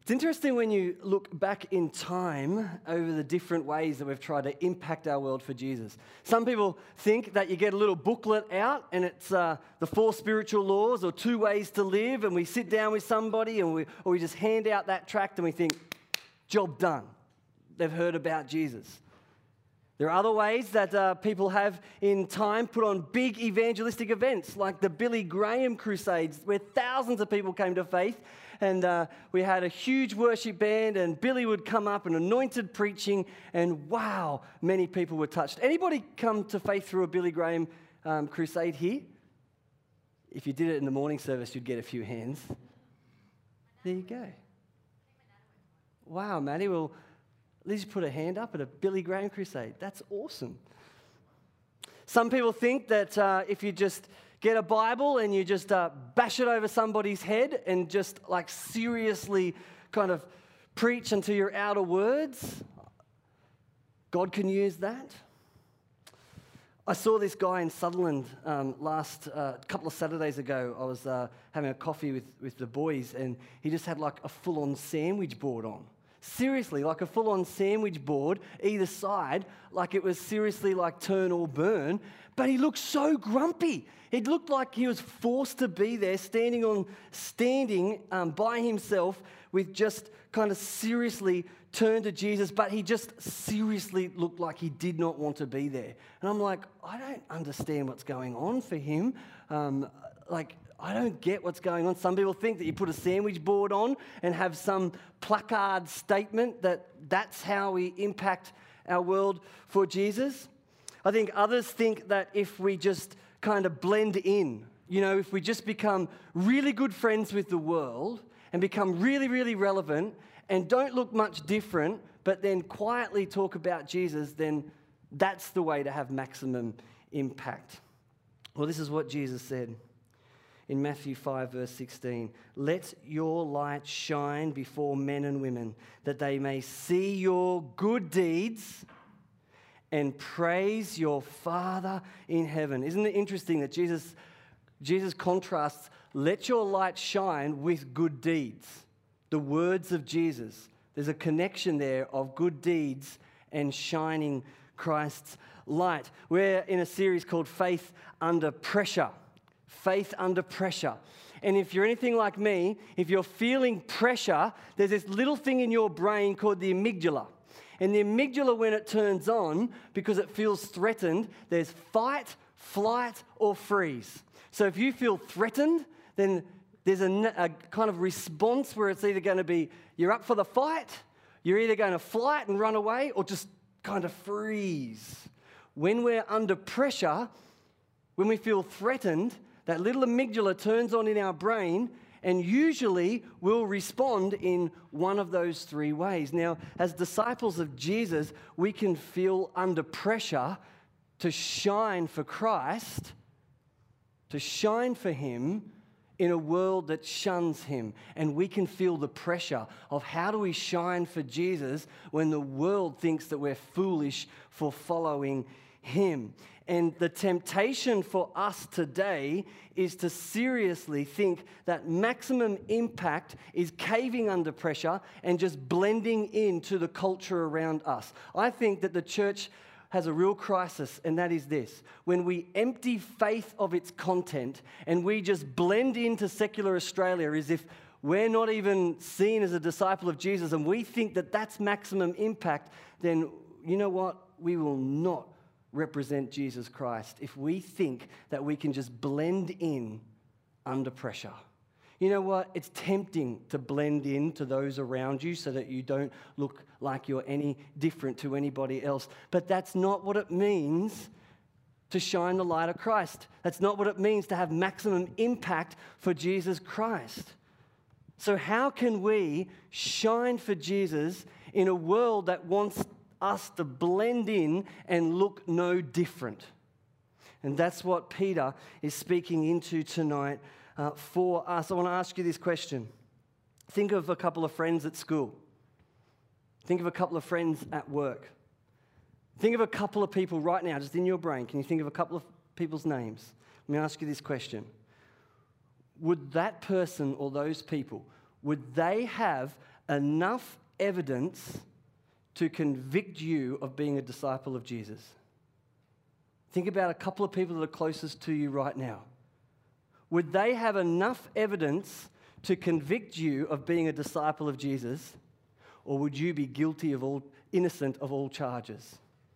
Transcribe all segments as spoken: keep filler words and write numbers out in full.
It's interesting when you look back in time over the different ways that we've tried to impact our world for Jesus. Some people think that you get a little booklet out and it's uh, the four spiritual laws or two ways to live, and we sit down with somebody and we, or we just hand out that tract and we think, job done. They've heard about Jesus. There are other ways that uh, people have in time put on big evangelistic events like the Billy Graham Crusades, where thousands of people came to faith. And uh, we had a huge worship band, and Billy would come up and anointed preaching, and wow, many people were touched. Anybody come to faith through a Billy Graham um, crusade here? If you did it in the morning service, you'd get a few hands. There you go. Wow, Maddie, well, at least you put a hand up at a Billy Graham crusade. That's awesome. Some people think that uh, if you just get a Bible and you just uh, bash it over somebody's head and just like seriously kind of preach until you're out of words, God can use that. I saw this guy in Sutherland um, last uh, couple of Saturdays ago. I was uh, having a coffee with, with the boys, and he just had like a full-on sandwich board on. Seriously, like a full-on sandwich board either side, like it was seriously like turn or burn. But he looked so grumpy. It looked like he was forced to be there, standing on, standing um, by himself, with just kind of seriously turned to Jesus. But he just seriously looked like he did not want to be there. And I'm like, I don't understand what's going on for him. Um, like. I don't get what's going on. Some people think that you put a sandwich board on and have some placard statement that that's how we impact our world for Jesus. I think others think that if we just kind of blend in, you know, if we just become really good friends with the world and become really, really relevant and don't look much different, but then quietly talk about Jesus, then that's the way to have maximum impact. Well, this is what Jesus said. In Matthew five, verse sixteen, let your light shine before men and women, that they may see your good deeds and praise your Father in heaven. Isn't it interesting that Jesus, Jesus contrasts, let your light shine with good deeds, the words of Jesus. There's a connection there of good deeds and shining Christ's light. We're in a series called Faith Under Pressure. Faith under pressure. And if you're anything like me, if you're feeling pressure, there's this little thing in your brain called the amygdala. And the amygdala, when it turns on, because it feels threatened, there's fight, flight, or freeze. So if you feel threatened, then there's a, a kind of response where it's either going to be you're up for the fight, you're either going to flight and run away, or just kind of freeze. When we're under pressure, when we feel threatened, that little amygdala turns on in our brain, and usually we'll respond in one of those three ways. Now, as disciples of Jesus, we can feel under pressure to shine for Christ, to shine for Him in a world that shuns Him. And we can feel the pressure of how do we shine for Jesus when the world thinks that we're foolish for following Him. And the temptation for us today is to seriously think that maximum impact is caving under pressure and just blending into the culture around us. I think that the church has a real crisis, and that is this. When we empty faith of its content and we just blend into secular Australia as if we're not even seen as a disciple of Jesus, and we think that that's maximum impact, then you know what? We will not represent Jesus Christ if we think that we can just blend in under pressure. You know what? It's tempting to blend in to those around you so that you don't look like you're any different to anybody else. But that's not what it means to shine the light of Christ. That's not what it means to have maximum impact for Jesus Christ. So how can we shine for Jesus in a world that wants us to blend in and look no different? And that's what Peter is speaking into tonight uh, for us. I want to ask you this question. Think of a couple of friends at school. Think of a couple of friends at work. Think of a couple of people right now, just in your brain. Can you think of a couple of people's names? Let me ask you this question. Would that person or those people, would they have enough evidence to convict you of being a disciple of Jesus? Think about a couple of people that are closest to you right now. Would they have enough evidence to convict you of being a disciple of Jesus, or would you be guilty of all, innocent of all charges?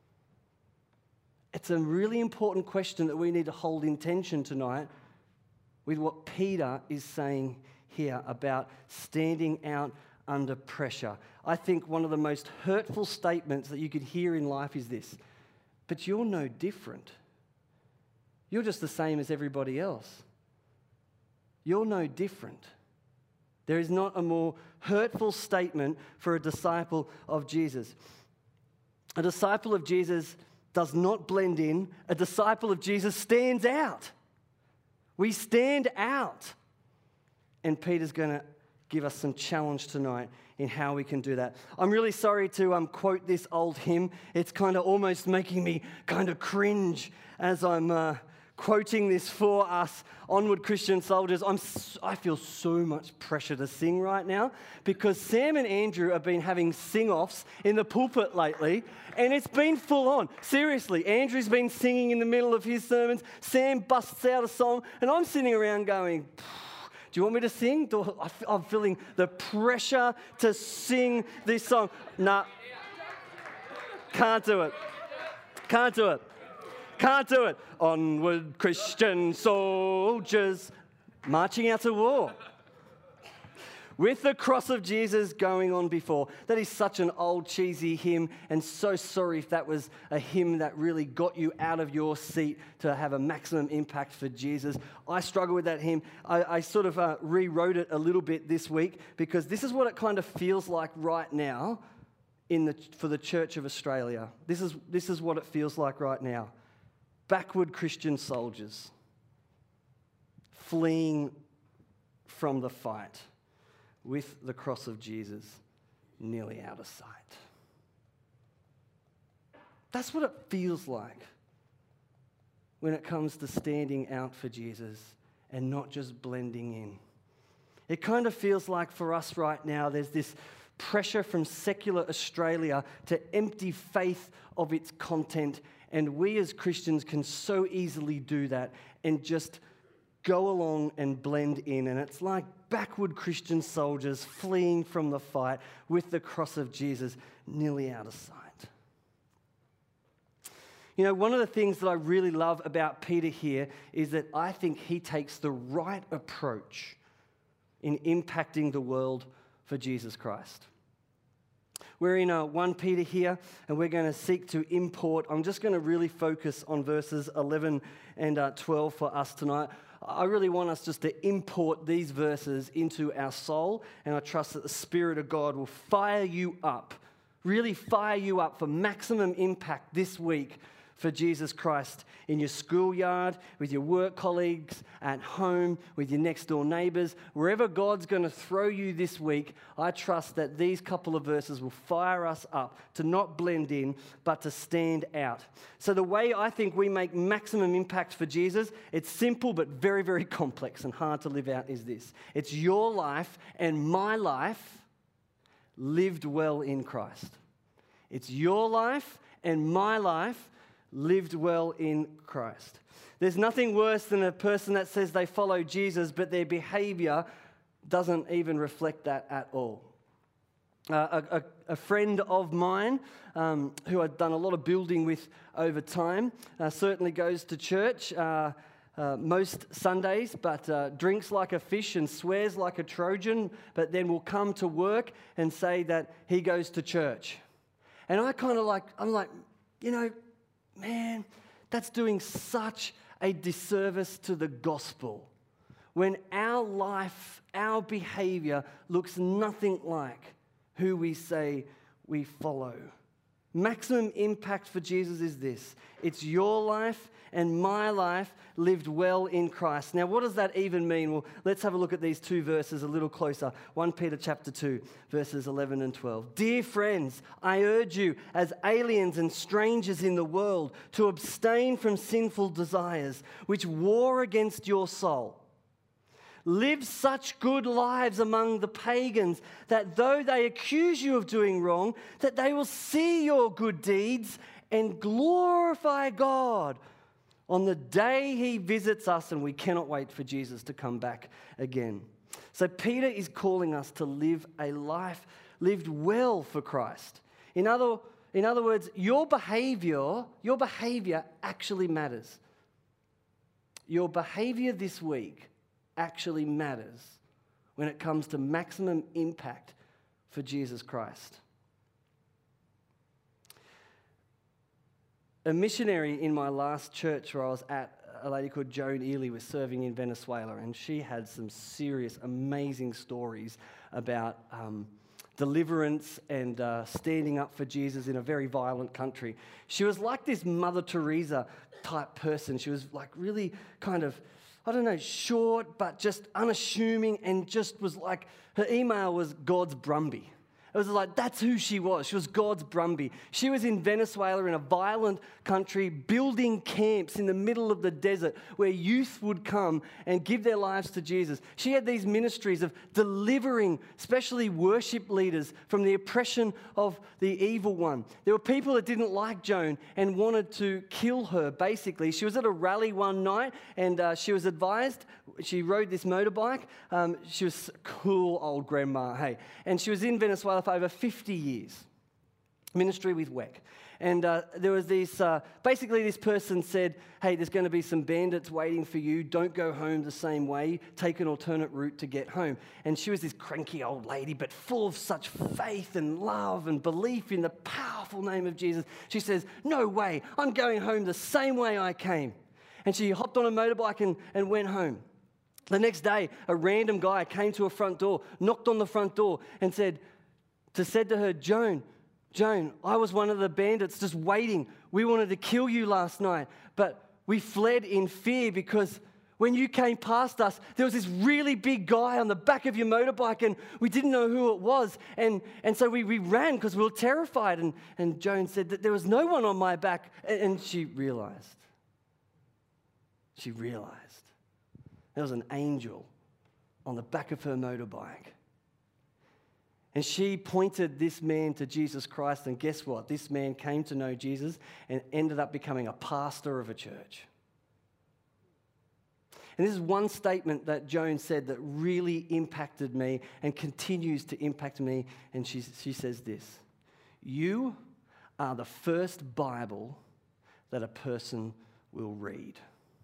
It's a really important question that we need to hold in tension tonight with what Peter is saying here about standing out under pressure. I think one of the most hurtful statements that you could hear in life is this: but you're no different. You're just the same as everybody else. You're no different. There is not a more hurtful statement for a disciple of Jesus. A disciple of Jesus does not blend in. A disciple of Jesus stands out. We stand out. And Peter's going to give us some challenge tonight in how we can do that. I'm really sorry to um, quote this old hymn. It's kind of almost making me kind of cringe as I'm uh, quoting this for us, Onward Christian Soldiers. I'm, I feel so much pressure to sing right now because Sam and Andrew have been having sing-offs in the pulpit lately, and it's been full on. Seriously, Andrew's been singing in the middle of his sermons. Sam busts out a song, and I'm sitting around going, do you want me to sing? Do I, I'm feeling the pressure to sing this song. Nah, can't do it. Can't do it. Can't do it. Onward, Christian soldiers, marching out to war. With the cross of Jesus going on before. That is such an old, cheesy hymn, and so sorry if that was a hymn that really got you out of your seat to have a maximum impact for Jesus. I struggle with that hymn. I, I sort of uh, rewrote it a little bit this week because this is what it kind of feels like right now in the, for the Church of Australia. This is, this is what it feels like right now. Backward Christian soldiers fleeing from the fight with the cross of Jesus nearly out of sight. That's what it feels like when it comes to standing out for Jesus and not just blending in. It kind of feels like for us right now, there's this pressure from secular Australia to empty faith of its content, and we as Christians can so easily do that and just go along and blend in. And it's like backward Christian soldiers fleeing from the fight with the cross of Jesus nearly out of sight. You know, one of the things that I really love about Peter here is that I think he takes the right approach in impacting the world for Jesus Christ. We're in uh, First Peter here, and we're going to seek to import. I'm just going to really focus on verses eleven and uh, twelve for us tonight. I really want us just to import these verses into our soul, and I trust that the Spirit of God will fire you up, really fire you up for maximum impact this week for Jesus Christ in your schoolyard, with your work colleagues, at home, with your next door neighbors. Wherever God's going to throw you this week, I trust that these couple of verses will fire us up to not blend in, but to stand out. So the way I think we make maximum impact for Jesus, it's simple but very, very complex and hard to live out, is this. It's your life and my life lived well in Christ. It's your life and my life lived well in Christ. There's nothing worse than a person that says they follow Jesus, but their behavior doesn't even reflect that at all. Uh, a, a, a friend of mine um, who I've done a lot of building with over time uh, certainly goes to church uh, uh, most Sundays, but uh, drinks like a fish and swears like a Trojan, but then will come to work and say that he goes to church. And I kind of like, I'm like, you know, man, that's doing such a disservice to the gospel when our life, our behavior looks nothing like who we say we follow. Maximum impact for Jesus is this. It's your life and my life lived well in Christ. Now, what does that even mean? Well, let's have a look at these two verses a little closer. First Peter chapter two, verses eleven and twelve. Dear friends, I urge you as aliens and strangers in the world to abstain from sinful desires which war against your soul. live such good lives among the pagans that though they accuse you of doing wrong, that they will see your good deeds and glorify God on the day he visits us, and we cannot wait for Jesus to come back again. So Peter is calling us to live a life lived well for Christ. In other, in other words, your behavior, your behavior actually matters. Your behavior this week actually matters when it comes to maximum impact for Jesus Christ. A missionary in my last church where I was at, a lady called Joan Ely, was serving in Venezuela, and she had some serious, amazing stories about um, deliverance and uh, standing up for Jesus in a very violent country. She was like this Mother Teresa type person. She was like really kind of, I don't know, short, but just unassuming, and just was like, her email was God's Brumby. It was like, that's who she was. She was God's Brumby. She was in Venezuela in a violent country, building camps in the middle of the desert where youth would come and give their lives to Jesus. She had these ministries of delivering, especially worship leaders, from the oppression of the evil one. There were people that didn't like Joan and wanted to kill her, basically. She was at a rally one night, and uh, she was advised, she rode this motorbike. Um, she was a cool old grandma, hey. And she was in Venezuela for over fifty years, ministry with W E C. And uh, there was this, uh, basically this person said, hey, there's going to be some bandits waiting for you. Don't go home the same way. Take an alternate route to get home. And she was this cranky old lady, but full of such faith and love and belief in the powerful name of Jesus. She says, no way, I'm going home the same way I came. And she hopped on a motorbike and, and went home. The next day, a random guy came to her front door, knocked on the front door, and said, to said to her, Joan, Joan, I was one of the bandits just waiting. We wanted to kill you last night, but we fled in fear because when you came past us, there was this really big guy on the back of your motorbike, and we didn't know who it was. And, and so we, we ran because we were terrified. And, and Joan said that there was no one on my back. And, and she realized, she realized there was an angel on the back of her motorbike. And she pointed this man to Jesus Christ, and guess what? This man came to know Jesus and ended up becoming a pastor of a church. And this is one statement that Joan said that really impacted me and continues to impact me, and she, she says this: you are the first Bible that a person will read.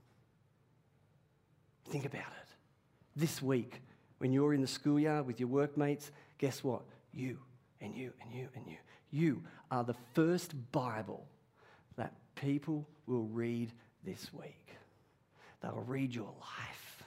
Think about it. This week, when you're in the schoolyard with your workmates, guess what? You and you and you and you. You are the first Bible that people will read this week. They'll read your life.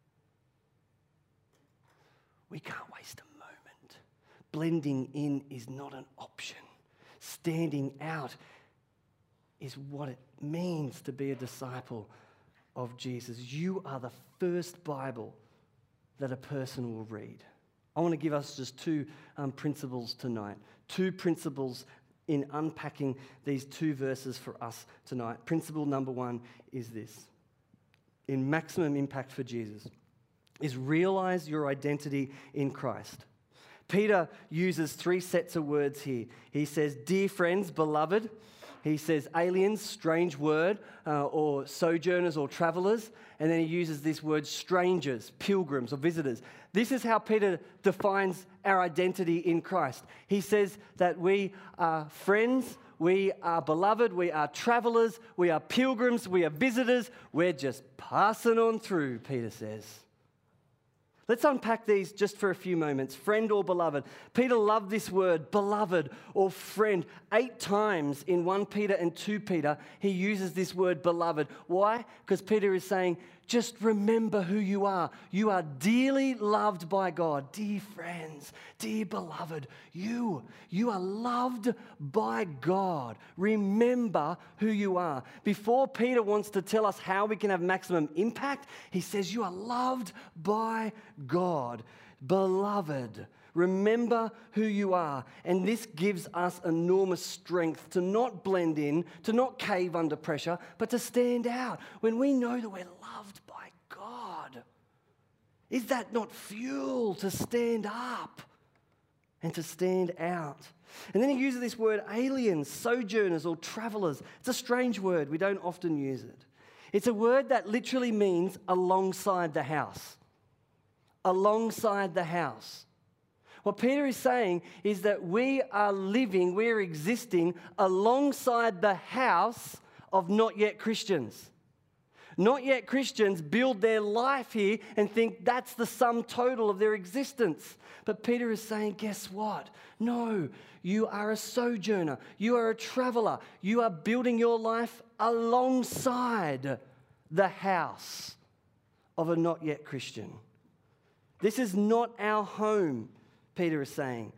We can't waste a moment. Blending in is not an option. Standing out is what it means to be a disciple of Jesus. You are the first Bible that a person will read. I want to give us just two um, principles tonight. Two principles in unpacking these two verses for us tonight. Principle number one is this: in maximum impact for Jesus, is realize your identity in Christ. Peter uses three sets of words here. He says, dear friends, beloved. He says aliens, strange word, uh, or sojourners or travelers. And then he uses this word strangers, pilgrims or visitors. This is how Peter defines our identity in Christ. He says that we are friends, we are beloved, we are travelers, we are pilgrims, we are visitors. We're just passing on through, Peter says. Let's unpack these just for a few moments. Friend or beloved. Peter loved this word, beloved or friend. Eight times in First Peter and Second Peter, he uses this word beloved. Why? Because Peter is saying, just remember who you are. You are dearly loved by God. Dear friends, dear beloved, you, you are loved by God. Remember who you are. Before Peter wants to tell us how we can have maximum impact, he says you are loved by God. Beloved, remember who you are. And this gives us enormous strength to not blend in, to not cave under pressure, but to stand out when we know that we're loved by God. Is that not fuel to stand up and to stand out? And then he uses this word aliens, sojourners, or travelers. It's a strange word. We don't often use it. It's a word that literally means alongside the house. Alongside the house. What Peter is saying is that we are living, we're existing alongside the house of not yet Christians. Not yet Christians build their life here and think that's the sum total of their existence. But Peter is saying, guess what? No, you are a sojourner. You are a traveler. You are building your life alongside the house of a not yet Christian. This is not our home, Peter is saying.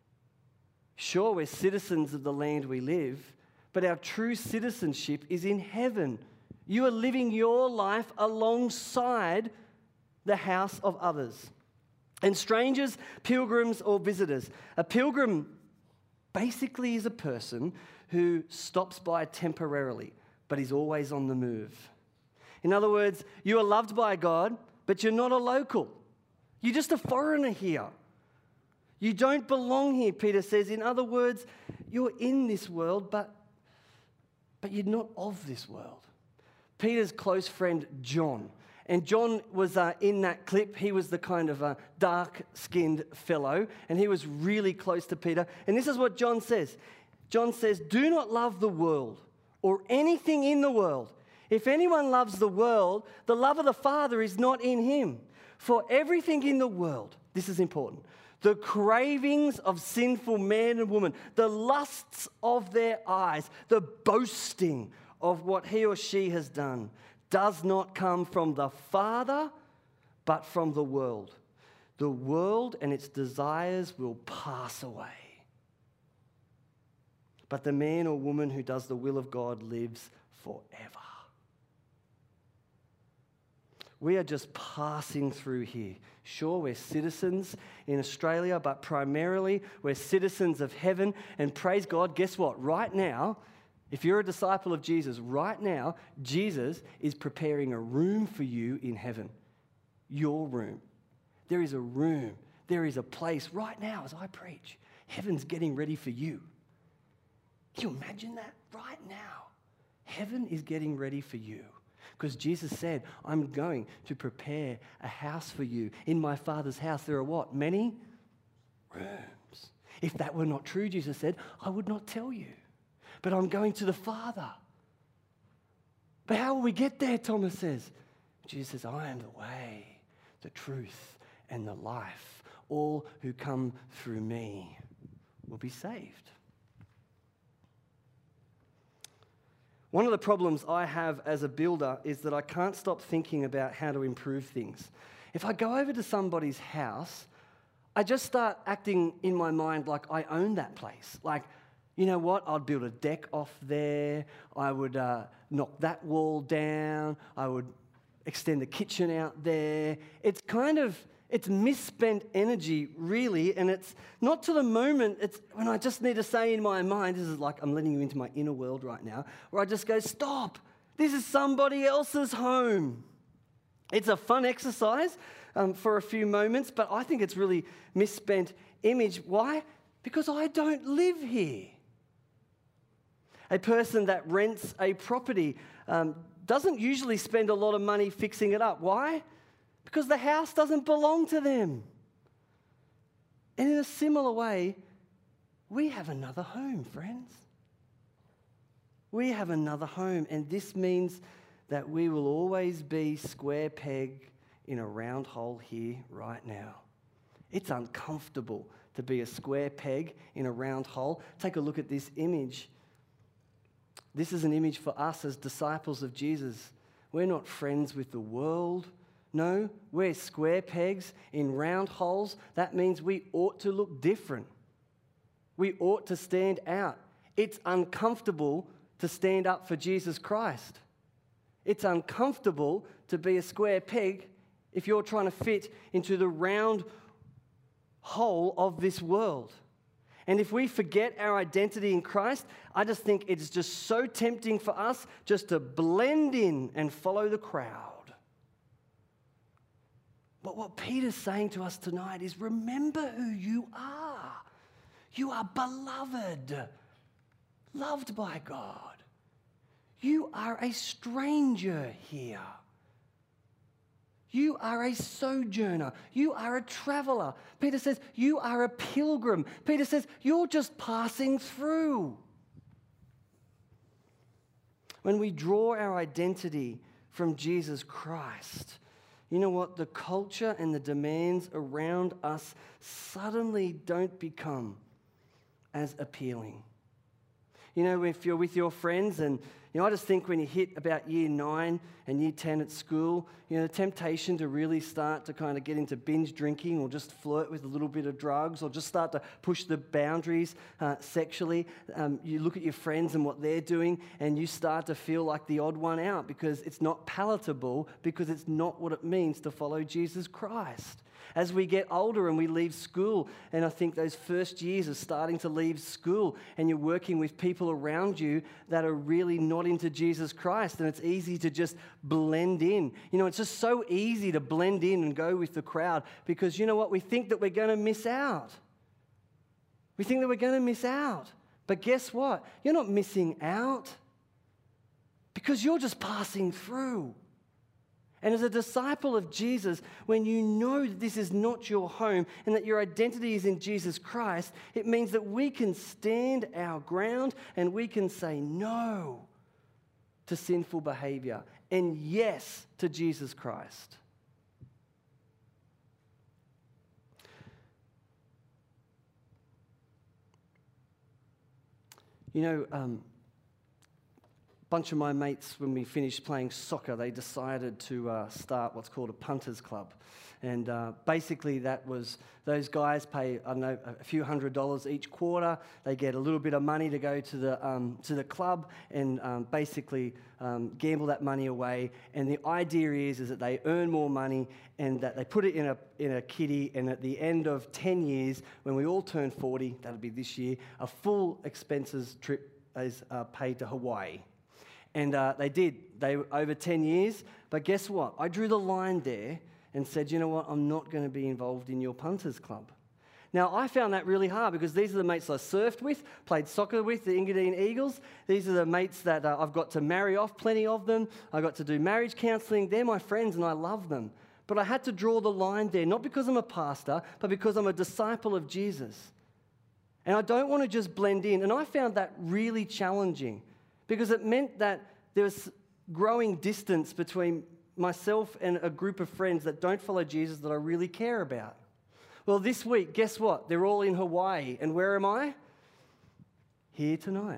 Sure, we're citizens of the land we live, but our true citizenship is in heaven. You are living your life alongside the house of others. And strangers, pilgrims, or visitors. A pilgrim basically is a person who stops by temporarily, but is always on the move. In other words, you are loved by God, but you're not a local. You're just a foreigner here. You don't belong here, Peter says. In other words, you're in this world, but, but you're not of this world. Peter's close friend, John. And John was uh, in that clip. He was the kind of uh, dark-skinned fellow, and he was really close to Peter. And this is what John says. John says, do not love the world or anything in the world. If anyone loves the world, the love of the Father is not in him. For everything in the world, this is important, the cravings of sinful man and woman, the lusts of their eyes, the boasting of what he or she has done, does not come from the Father, but from the world. The world and its desires will pass away. But the man or woman who does the will of God lives forever. We are just passing through here. Sure, we're citizens in Australia, but primarily we're citizens of heaven. And praise God, guess what? Right now, if you're a disciple of Jesus, right now, Jesus is preparing a room for you in heaven. Your room. There is a room. There is a place right now as I preach. Heaven's getting ready for you. Can you imagine that? Right now. Heaven is getting ready for you. Because Jesus said, I'm going to prepare a house for you. In my Father's house there are what? Many rooms. If that were not true, Jesus said, I would not tell you. But I'm going to the Father. But how will we get there, Thomas says? Jesus says, I am the way, the truth, and the life. All who come through me will be saved. One of the problems I have as a builder is that I can't stop thinking about how to improve things. If I go over to somebody's house, I just start acting in my mind like I own that place. Like, you know what? I'd build a deck off there. I would uh, knock that wall down. I would extend the kitchen out there. It's kind of, it's misspent energy, really, and it's not to the moment. It's when I just need to say in my mind, this is like I'm letting you into my inner world right now, where I just go, stop. This is somebody else's home. It's a fun exercise um, for a few moments, but I think it's really misspent image. Why? Because I don't live here. A person that rents a property um, doesn't usually spend a lot of money fixing it up. Why? Because the house doesn't belong to them. And in a similar way, we have another home, friends. We have another home, and this means that we will always be square peg in a round hole here right now. It's uncomfortable to be a square peg in a round hole. Take a look at this image. This is an image for us as disciples of Jesus. We're not friends with the world. No, we're square pegs in round holes. That means we ought to look different. We ought to stand out. It's uncomfortable to stand up for Jesus Christ. It's uncomfortable to be a square peg if you're trying to fit into the round hole of this world. And if we forget our identity in Christ, I just think it's just so tempting for us just to blend in and follow the crowd. But what Peter's saying to us tonight is, remember who you are. You are beloved, loved by God. You are a stranger here. You are a sojourner. You are a traveler. Peter says, you are a pilgrim. Peter says, you're just passing through. When we draw our identity from Jesus Christ, you know what? The culture and the demands around us suddenly don't become as appealing. You know, if you're with your friends, and you know, I just think when you hit about year nine and year ten at school, you know, the temptation to really start to kind of get into binge drinking or just flirt with a little bit of drugs or just start to push the boundaries uh, sexually. Um, you look at your friends and what they're doing, and you start to feel like the odd one out because it's not palatable, because it's not what it means to follow Jesus Christ. As we get older and we leave school, and I think those first years of starting to leave school, and you're working with people around you that are really not into Jesus Christ, and it's easy to just blend in. You know, it's just so easy to blend in and go with the crowd because, you know what, we think that we're going to miss out. We think that we're going to miss out. But guess what? You're not missing out because you're just passing through. And as a disciple of Jesus, when you know that this is not your home and that your identity is in Jesus Christ, it means that we can stand our ground and we can say no to sinful behavior and yes to Jesus Christ. You know, um, bunch of my mates, when we finished playing soccer, they decided to uh, start what's called a punters club. And uh, basically that was, those guys pay, I don't know, a few hundred dollars each quarter. They get a little bit of money to go to the um, to the club and um, basically um, gamble that money away. And the idea is, is that they earn more money and that they put it in a, in a kitty, and at the end of ten years, when we all turn forty, that'll be this year, a full expenses trip is uh, paid to Hawaii. And uh, they did, they over ten years. But guess what? I drew the line there and said, you know what? I'm not going to be involved in your punters club. Now, I found that really hard because these are the mates I surfed with, played soccer with, the Engadine Eagles. These are the mates that uh, I've got to marry off, plenty of them. I got to do marriage counselling. They're my friends and I love them. But I had to draw the line there, not because I'm a pastor, but because I'm a disciple of Jesus. And I don't want to just blend in. And I found that really challenging, because it meant that there was growing distance between myself and a group of friends that don't follow Jesus that I really care about. Well, this week, guess what? They're all in Hawaii. And where am I? Here tonight.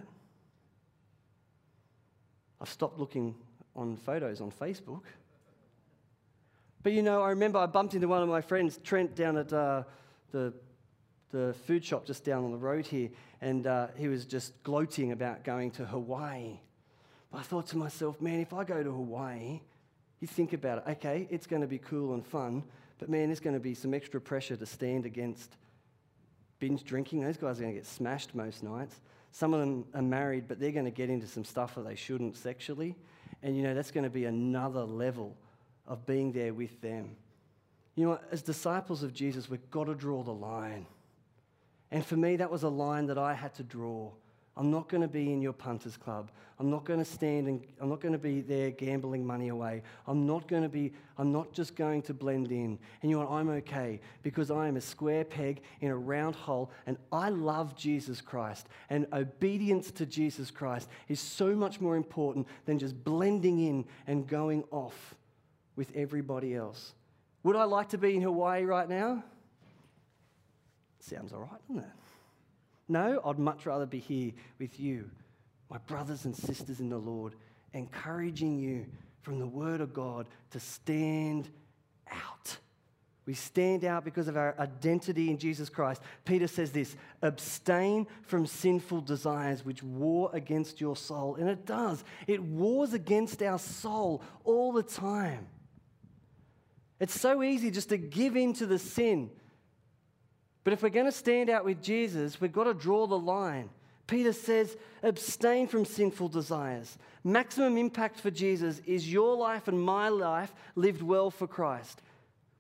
I've stopped looking on photos on Facebook. But you know, I remember I bumped into one of my friends, Trent, down at uh, the the food shop just down on the road here, and uh, he was just gloating about going to Hawaii. But I thought to myself, man, if I go to Hawaii, you think about it, okay, it's going to be cool and fun, but man, there's going to be some extra pressure to stand against binge drinking. Those guys are going to get smashed most nights. Some of them are married, but they're going to get into some stuff that they shouldn't sexually. And you know, that's going to be another level of being there with them. You know, as disciples of Jesus, we've got to draw the line. And for me, that was a line that I had to draw. I'm not going to be in your punters club. I'm not going to stand and I'm not going to be there gambling money away. I'm not going to be, I'm not just going to blend in. And you know what? I'm okay because I am a square peg in a round hole, and I love Jesus Christ. And obedience to Jesus Christ is so much more important than just blending in and going off with everybody else. Would I like to be in Hawaii right now? Sounds all right, doesn't it? No, I'd much rather be here with you, my brothers and sisters in the Lord, encouraging you from the Word of God to stand out. We stand out because of our identity in Jesus Christ. Peter says this, abstain from sinful desires which war against your soul. And it does. It wars against our soul all the time. It's so easy just to give in to the sin. But if we're going to stand out with Jesus, we've got to draw the line. Peter says, abstain from sinful desires. Maximum impact for Jesus is your life and my life lived well for Christ.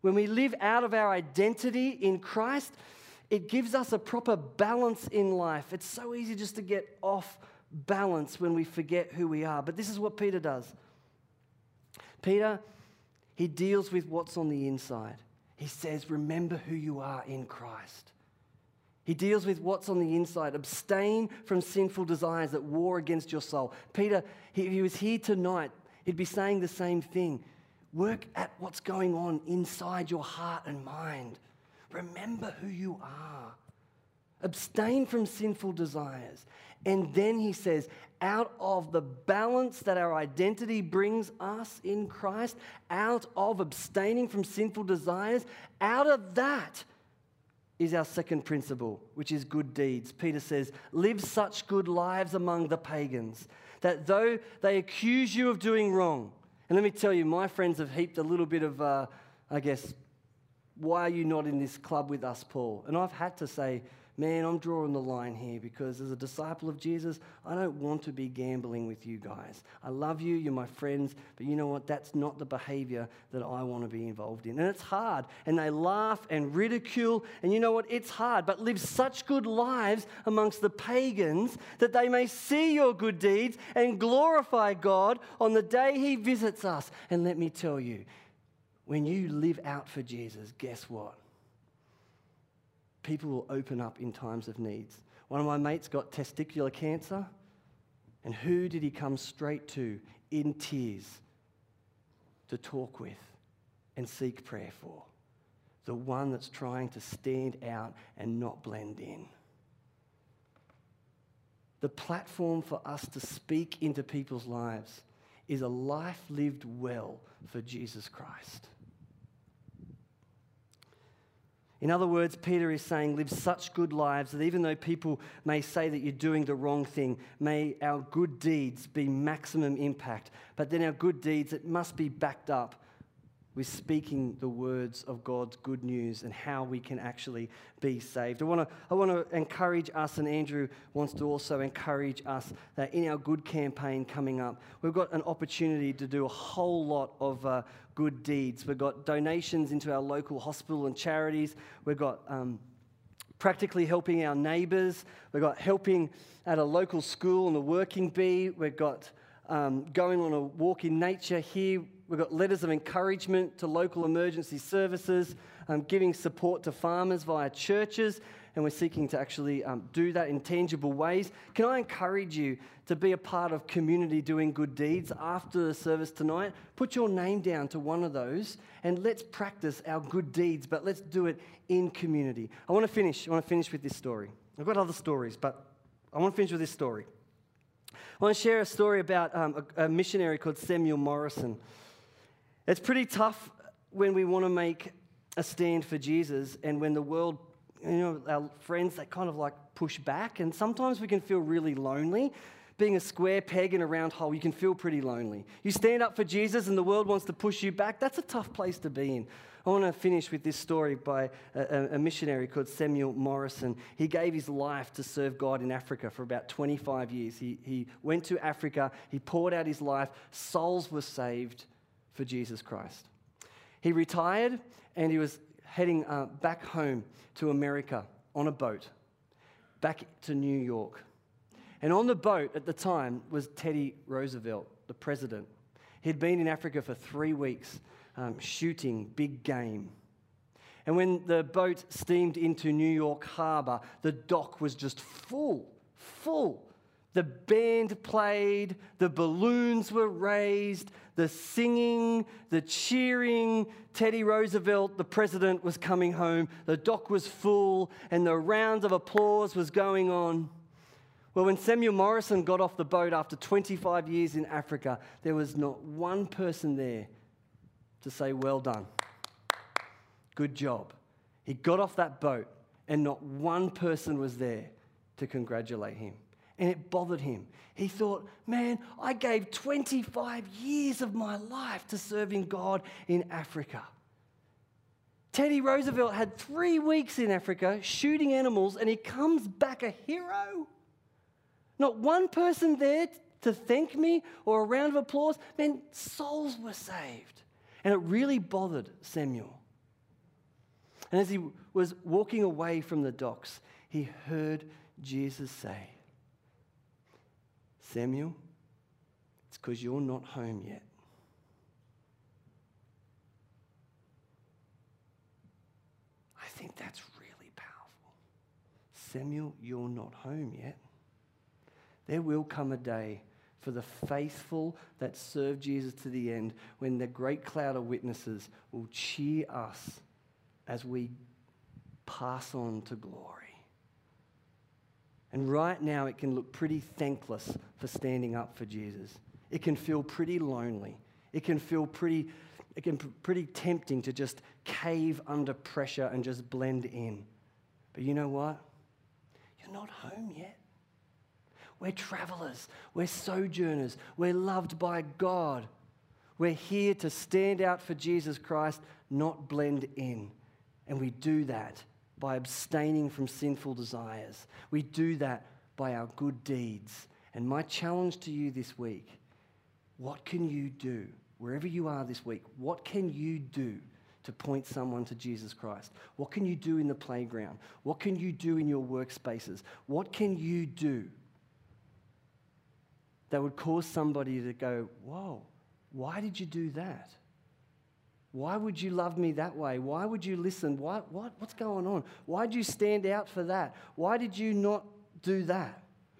When we live out of our identity in Christ, it gives us a proper balance in life. It's so easy just to get off balance when we forget who we are. But this is what Peter does. Peter, he deals with what's on the inside. He says, remember who you are in Christ. He deals with what's on the inside. Abstain from sinful desires that war against your soul. Peter, if he was here tonight, he'd be saying the same thing. Work at what's going on inside your heart and mind. Remember who you are. Abstain from sinful desires. And then he says, out of the balance that our identity brings us in Christ, out of abstaining from sinful desires, out of that is our second principle, which is good deeds. Peter says, live such good lives among the pagans, that though they accuse you of doing wrong, and let me tell you, my friends have heaped a little bit of, uh, I guess, why are you not in this club with us, Paul? And I've had to say, man, I'm drawing the line here because as a disciple of Jesus, I don't want to be gambling with you guys. I love you, you're my friends, but you know what? That's not the behavior that I want to be involved in. And it's hard, and they laugh and ridicule, and you know what? It's hard, but live such good lives amongst the pagans that they may see your good deeds and glorify God on the day he visits us. And let me tell you, when you live out for Jesus, guess what? People will open up in times of needs. One of my mates got testicular cancer, and who did he come straight to in tears to talk with and seek prayer for? The one that's trying to stand out and not blend in. The platform for us to speak into people's lives is a life lived well for Jesus Christ. In other words, Peter is saying, live such good lives that even though people may say that you're doing the wrong thing, may our good deeds be maximum impact. But then our good deeds, it must be backed up with speaking the words of God's good news and how we can actually be saved. I want to I want to encourage us, and Andrew wants to also encourage us, that in our good campaign coming up, we've got an opportunity to do a whole lot of uh, good deeds. We've got donations into our local hospital and charities. We've got um, practically helping our neighbours. We've got helping at a local school and the working bee. We've got um, going on a walk in nature here. We've got letters of encouragement to local emergency services, um, giving support to farmers via churches, and we're seeking to actually um, do that in tangible ways. Can I encourage you to be a part of community doing good deeds after the service tonight? Put your name down to one of those, and let's practice our good deeds, but let's do it in community. I want to finish. I want to finish with this story. I've got other stories, but I want to finish with this story. I want to share a story about um, a, a missionary called Samuel Morrison. It's pretty tough when we want to make a stand for Jesus and when the world, you know, our friends, they kind of like push back, and sometimes we can feel really lonely. Being a square peg in a round hole, you can feel pretty lonely. You stand up for Jesus and the world wants to push you back. That's a tough place to be in. I want to finish with this story by a, a missionary called Samuel Morrison. He gave his life to serve God in Africa for about twenty-five years. He, he went to Africa, he poured out his life, souls were saved for Jesus Christ. He retired and he was heading uh, back home to America on a boat, back to New York. And on the boat at the time was Teddy Roosevelt, the president. He'd been in Africa for three weeks um, shooting big game. And when the boat steamed into New York Harbor, the dock was just full, full. The band played, the balloons were raised, the singing, the cheering. Teddy Roosevelt, the president, was coming home. The dock was full, and the round of applause was going on. Well, when Samuel Morrison got off the boat after twenty-five years in Africa, there was not one person there to say, well done, good job. He got off that boat, and not one person was there to congratulate him. And it bothered him. He thought, man, I gave twenty-five years of my life to serving God in Africa. Teddy Roosevelt had three weeks in Africa shooting animals, and he comes back a hero. Not one person there to thank me or a round of applause. Man, souls were saved. And it really bothered Samuel. And as he was walking away from the docks, he heard Jesus say, Samuel, it's because you're not home yet. I think that's really powerful. Samuel, you're not home yet. There will come a day for the faithful that serve Jesus to the end when the great cloud of witnesses will cheer us as we pass on to glory. And right now it can look pretty thankless for standing up for Jesus. It can feel pretty lonely. It can feel pretty, it can be pretty tempting to just cave under pressure and just blend in. But you know what? You're not home yet. We're travelers. We're sojourners. We're loved by God. We're here to stand out for Jesus Christ, not blend in. And we do that by abstaining from sinful desires. We do that by our good deeds. And my challenge to you this week, what can you do, wherever you are this week, what can you do to point someone to Jesus Christ? What can you do in the playground? What can you do in your workspaces? What can you do that would cause somebody to go, whoa, why did you do that? Why would you love me that way? Why would you listen? Why, what, what's going on? Why did you stand out for that? Why did you not do that?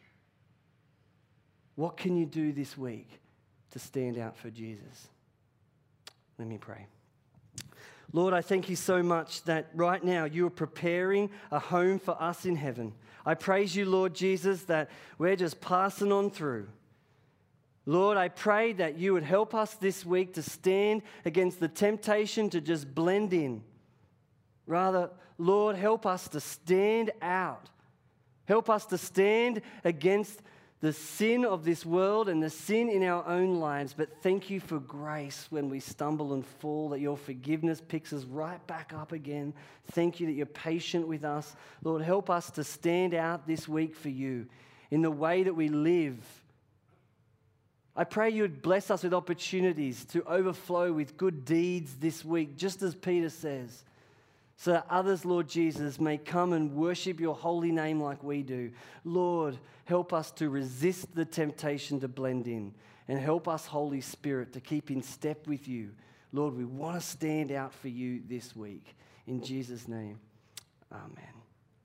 What can you do this week to stand out for Jesus? Let me pray. Lord, I thank you so much that right now you are preparing a home for us in heaven. I praise you, Lord Jesus, that we're just passing on through. Lord, I pray that you would help us this week to stand against the temptation to just blend in. Rather, Lord, help us to stand out. Help us to stand against the sin of this world and the sin in our own lives. But thank you for grace when we stumble and fall, that your forgiveness picks us right back up again. Thank you that you're patient with us. Lord, help us to stand out this week for you in the way that we live. I pray you would bless us with opportunities to overflow with good deeds this week, just as Peter says, so that others, Lord Jesus, may come and worship your holy name like we do. Lord, help us to resist the temptation to blend in, and help us, Holy Spirit, to keep in step with you. Lord, we want to stand out for you this week. In Jesus' name, amen.